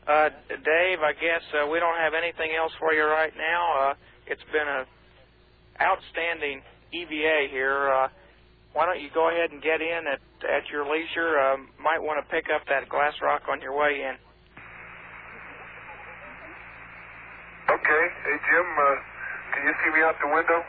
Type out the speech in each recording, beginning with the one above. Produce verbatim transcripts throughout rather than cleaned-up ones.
Uh, Dave, I guess uh, we don't have anything else for you right now. Uh, it's been an outstanding E V A here. Uh, why don't you go ahead and get in at, at your leisure? Uh, might want to pick up that glass rock on your way in. Okay. Hey, Jim, uh, can you see me out the window?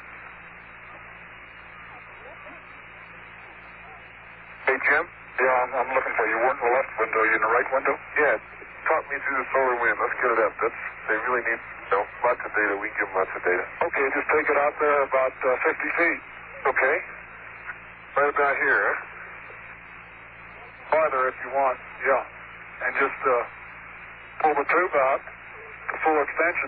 Hey, Jim? Yeah, I'm, I'm looking for you. You weren't in the left window. You in the right window? Yeah, talk me through the solar wind. Let's get it up. That's, they really need, you know, lots of data. We can give them lots of data. Okay, just take it out there about uh, fifty feet. Okay. Right about here, huh? Farther if you want, yeah. And just uh, pull the tube out to full extension.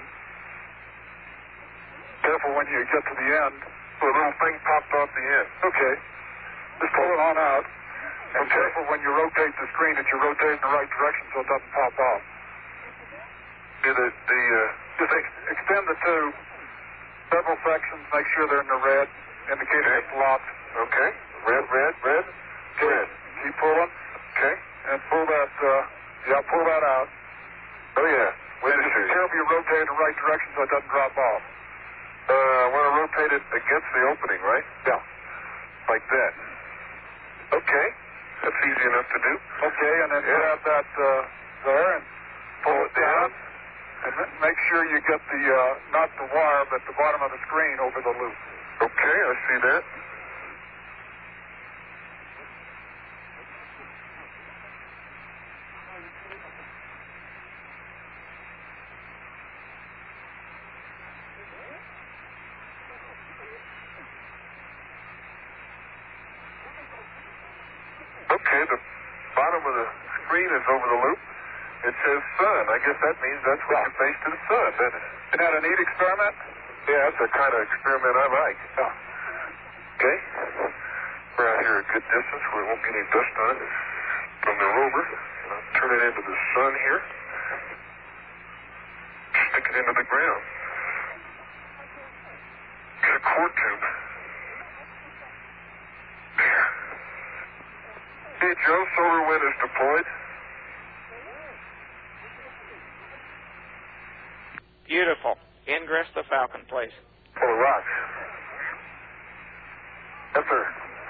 Careful when you get to the end. So a little thing popped off the end. Okay. Just pull it on out. And Okay. careful when you rotate the screen that you rotate in the right direction so it doesn't pop off. Yeah, the, the, uh, Just ex- extend the tube several sections, make sure they're in the red, indicating Okay. it's locked. okay. Red, red, red, Okay. red. Keep pulling. Okay. And pull that, uh, yeah, pull that out. Oh, yeah. Wait And a just be second. careful you rotate in the right direction so it doesn't drop off. Uh, I want to rotate it against the opening, right? Yeah. Like that. Okay. That's easy enough to do. Okay, and then Yeah. grab that uh, there and pull it down. And ma- make sure you get the, uh, not the wire, but the bottom of the screen over the loop. Okay, I see that. Okay, the bottom of the screen is over the loop. It says sun. I guess that means that's when you face to the sun, doesn't it? Isn't that a neat experiment? Yeah, that's the kind of experiment I like. Yeah. Okay. We're out here a good distance where there won't be any dust on it from the rover. And I'll turn it into the sun here. Stick it into the ground. Get a core tube. There. Hey, Joe, solar wind is deployed. Beautiful. Ingress the Falcon, please. Full of rocks. Yes, sir.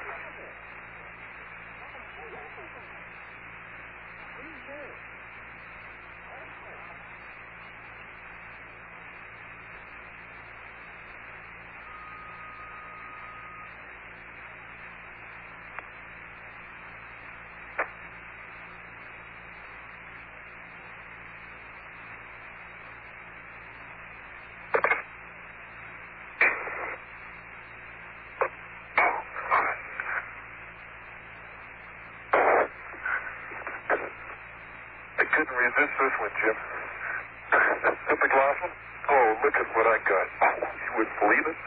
I couldn't resist this one, Jim. Get the glass one. Oh, look at what I got. You wouldn't believe it.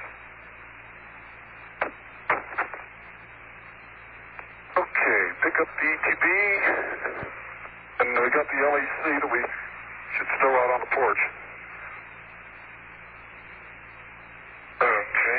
Okay, pick up the E T B. And we got the L E C that we should stow out on the porch. Okay.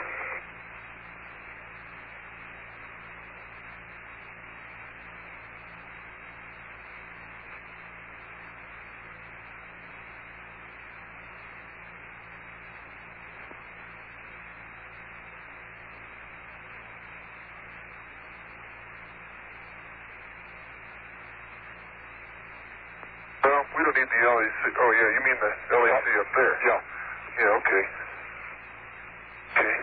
Well, we don't need the L E C. Oh, yeah, you mean the L E C up there? Yeah. Yeah, okay. Okay.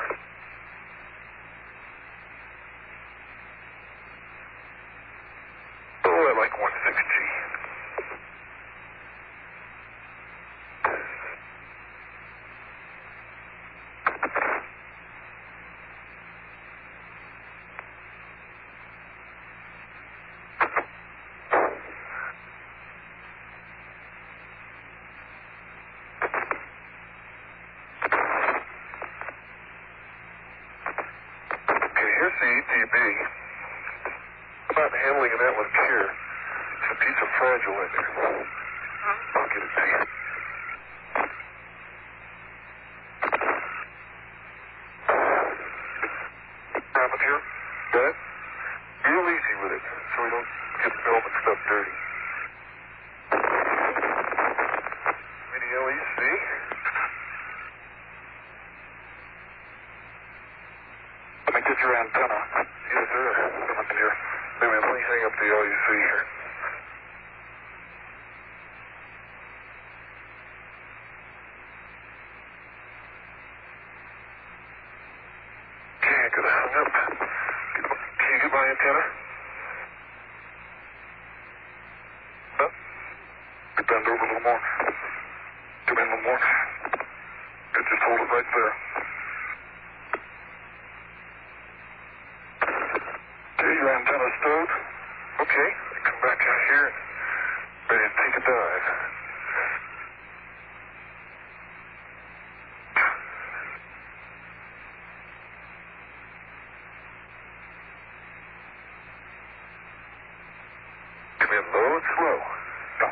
Oh, I like one six G. Okay, here's the E T B. How about handling that with care? There's a piece of fragile in there. I'll get it to you. Grab it here. Got it? Real easy with it, so we don't get film and stuff dirty. me get your antenna. Yes, sir. Come up in here. Wait a minute, let me hang up the L U C here. Okay, I got it hung up. Can you get my antenna? Huh? You bend over a little more. Come in a little more. Good, just hold it right there. Okay, your antenna's stowed. Okay, come back out here and ready to take a dive. Come in low and slow. Stop.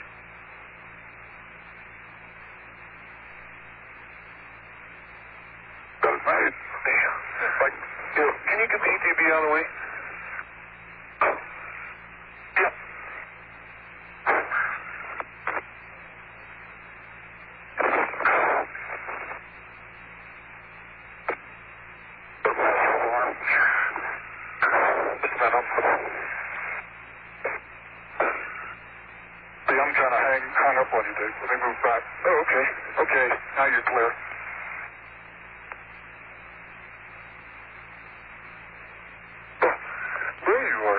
Got it right. Yeah. Like, yeah. Can you get the E T B out of the way? Yeah. It's not up. See, I'm trying to hang, hang up on you, Dave. Let me move back. Oh, okay. Okay, now you're clear. Oh, there you are.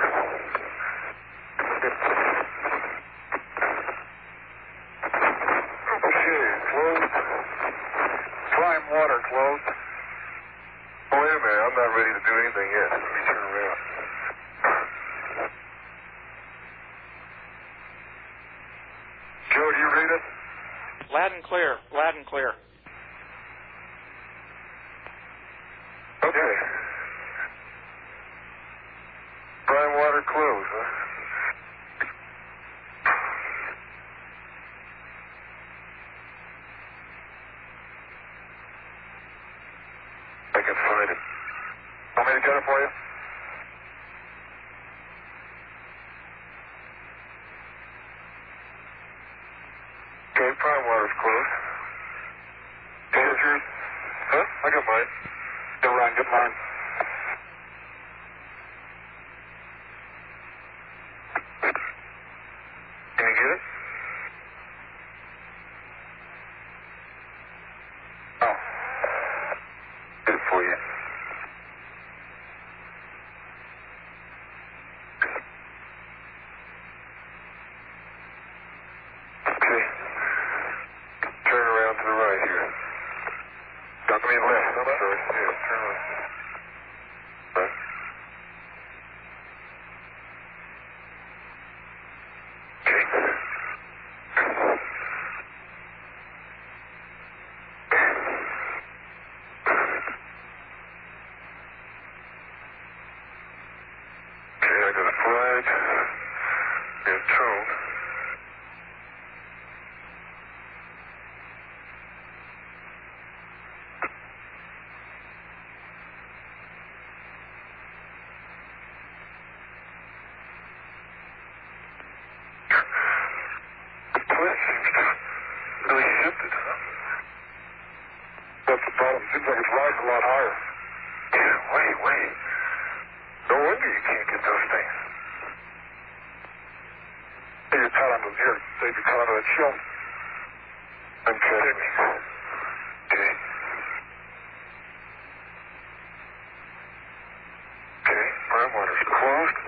Okay, closed. Prime water closed. Oh, wait a minute. I'm not ready to do anything yet. Let me turn around. Joe, do you read it? Loud and clear. Loud and clear. Okay. Prime water closed, huh? I can find it. Want me to get it for you? Okay, prime water's closed. Okay, is yours? Huh? I got mine. Get Ryan, get mine. Can you get it? Oh. Get it for you. Okay. Turn around to the right here. Not to the left. I'm sorry. Yeah, turn around. Right. Okay. Okay, I got a flag and tone. The twist seems to really shifted, huh? That's the problem. Seems like it's rising a lot higher. Yeah, wait, wait. No wonder you can't get those things. Hey, you're caught onto here. Dave, you're caught onto that shelf. I'm kidding me. Okay. Okay, prime water's closed.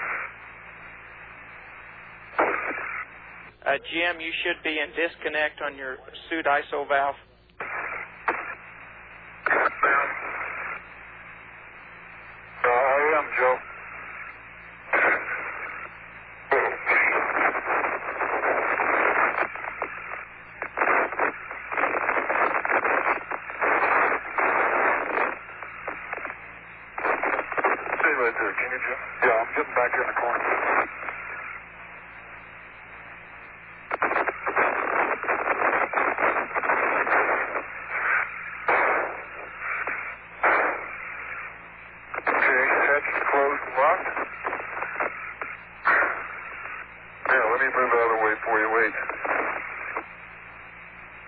Uh, Jim, you should be in disconnect on your suit I S O valve. Uh, I am, Joe. Stay right there, can you, Jim? Yeah, I'm getting back here in the corner. Okay, hatch is closed and locked. Yeah, let me move out of the way for you. Wait.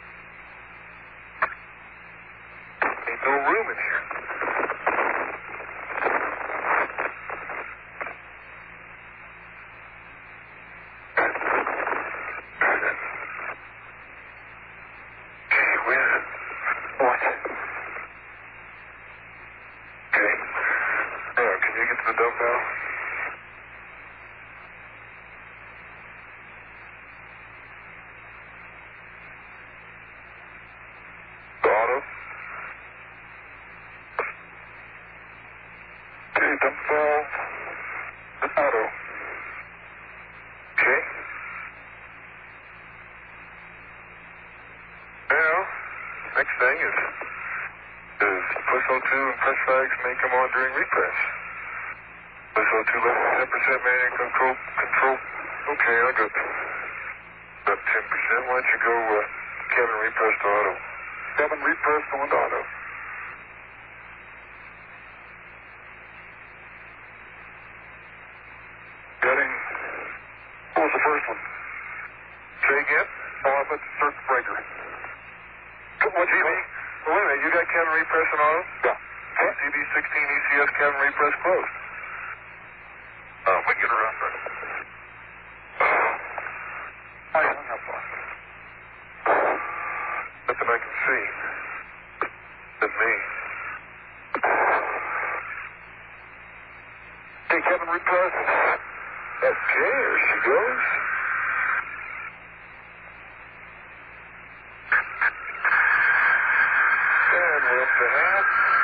Ain't no room in here. Auto. Okay. Now, next thing is, is plus O two and press flags may come on during repress. Plus O two less than ten percent manual control, control. Okay, I got, got ten percent. Why don't you go uh, cabin repress to auto? Cabin repress going to auto. Getting, what was the first one? Say again? Oh, I put the circuit breaker. What'd you mean? Well, wait a minute, you got cabin repress and auto? Yeah. Okay. C B sixteen E C S cabin repress closed. Uh, we get around there. I hung up on it. Nothing I can see. That's me. Hey, cabin repress. Okay, there she goes. And we're up to half.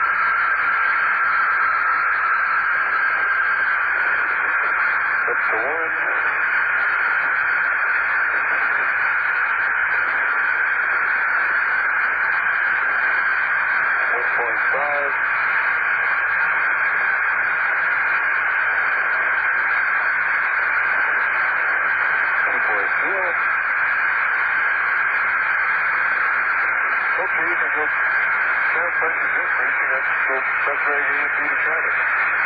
Up to one. one point five. two point zero. Okay, you can go. Air pressure's increasing. That's so that's very easy to the cabin.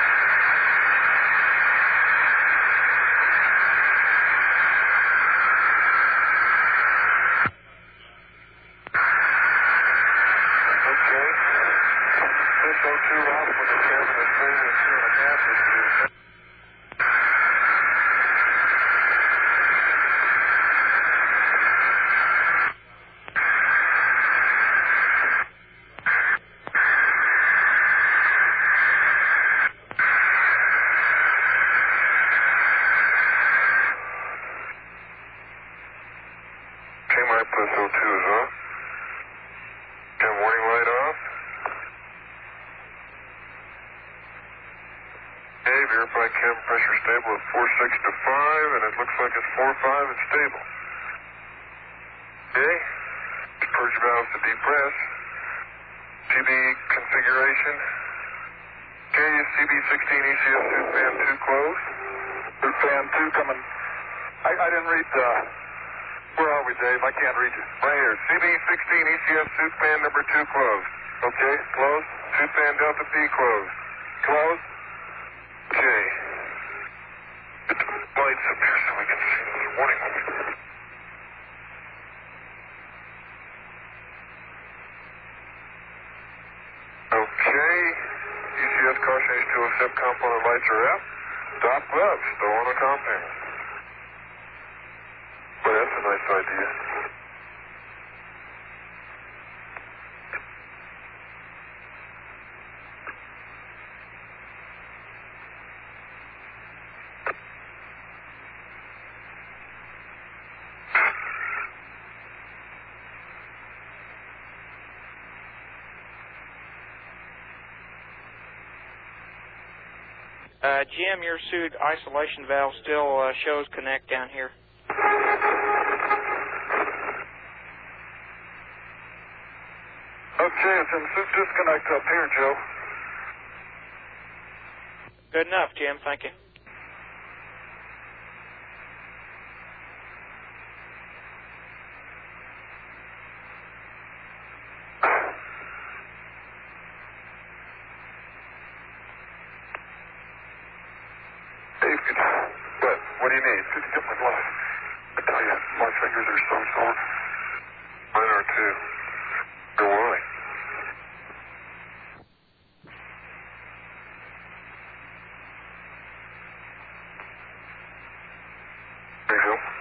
Okay. This O two off when the cabin is three and two and a half is due. K-My plus O two is on. Got warning light off. Okay, verify cam pressure stable at four six to five, and it looks like it's four five and stable. Okay, purge valves to depress. C B configuration. Okay, C B sixteen E C S suit fan two closed. Suit fan two coming. I, I didn't read the... Where are we, Dave? I can't read you. Right here. C B sixteen E C S suit fan number two closed. Okay, closed. Suit fan Delta P closed. Closed. Okay. Get the lights up here so we can see the warning light. Okay. E C S caution H two O S E P component lights are out. Stop gloves. Still on the compound. Boy, that's a nice idea. Uh, Jim, your suit isolation valve still uh, shows connect down here. Okay, it's in suit disconnect up here, Joe. Good enough, Jim. Thank you. Dave, could you... What? What do you need? Could you get my glove? I tell you, my fingers are so sore. Mine are too. Go why? There you go.